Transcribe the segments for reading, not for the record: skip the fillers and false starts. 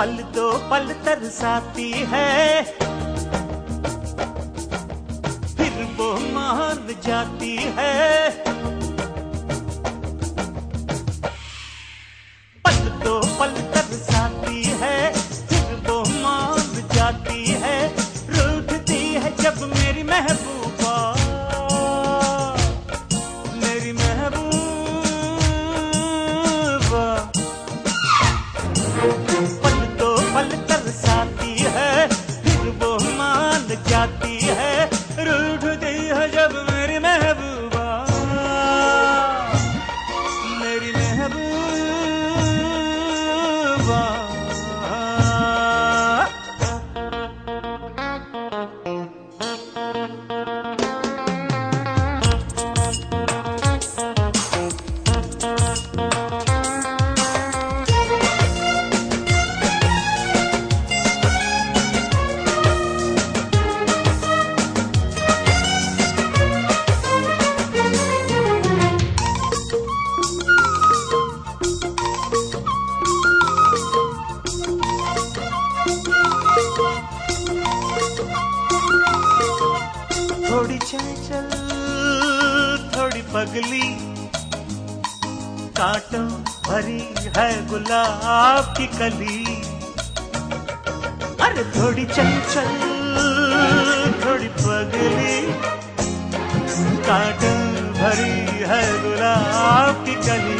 पल दो पल तरसाती है, फिर वो मान जाती है। पल दो पल तरसाती है, फिर वो मान जाती है। रूठती है जब मेरी महबूबा, मेरी महबूबा। पल दो पल तरसाती है, फिर वो मान जाती है। रूठती है जब मेरी महबूबा, मेरी महबूबा। थोड़ी चंचल थोड़ी पगली, कांटों भरी है गुलाब की कली। अरे थोड़ी चंचल थोड़ी पगली, कांटों भरी है गुलाब की कली।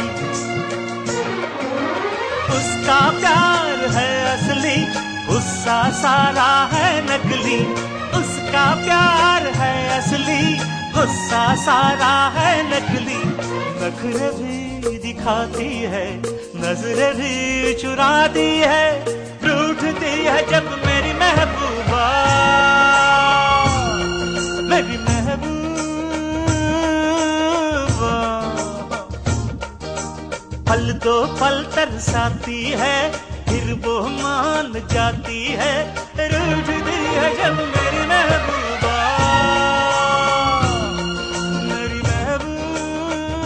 उसका प्यार है असली, गुस्सा सारा है नकली। उसका प्यार है असली, गुस्सा सारा है नकली। नखरे भी दिखाती है, नजरें भी चुराती है। रूठती है जब मेरी महबूबा, मेरी महबूबा। पल दो पल तरसाती है, फिर वो मान जाती है। रूठती है जब मेरी महबूबा, मेरी महबूबा।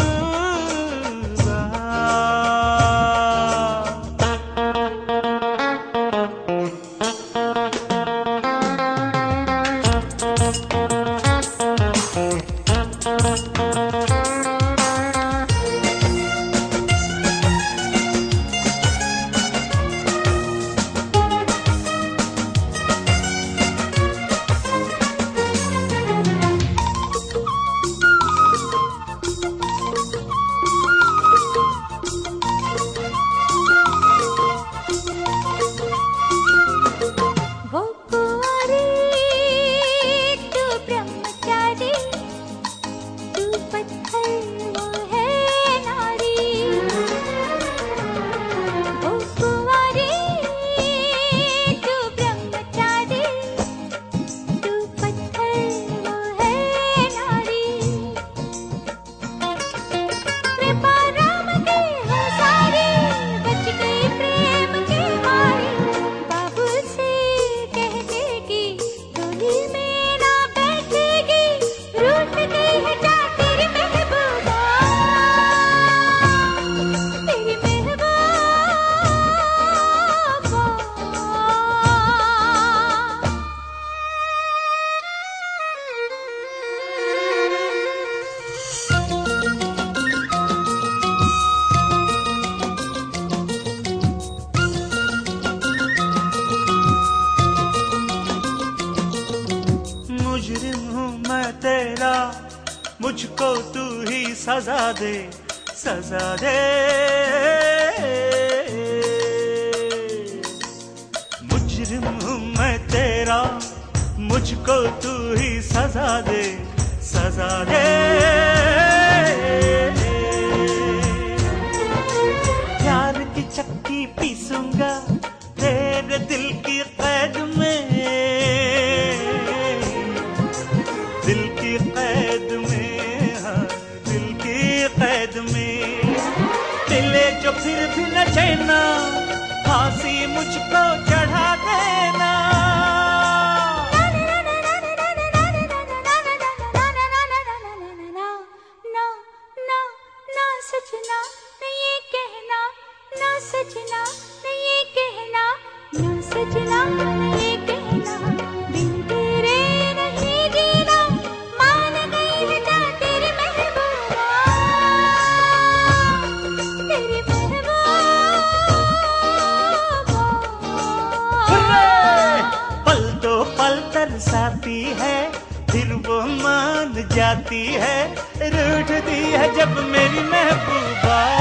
तेरा, मुझको तू ही सजा दे, सजा दे। मुजरिम हूँ मैं तेरा, मुझको तू ही सजा दे, सजा दे। प्यार की चक्की पीसूंगा तेरे दिल की कैद में, दिल की कैद में, हाँ दिल की कैद में। मिले जो फिर भी न चैना, फांसी मुझको चढ़ा देना। सजना न ये कहना, ना सजना न ये कहना, जाती है, रूठती है जब मेरी महबूबा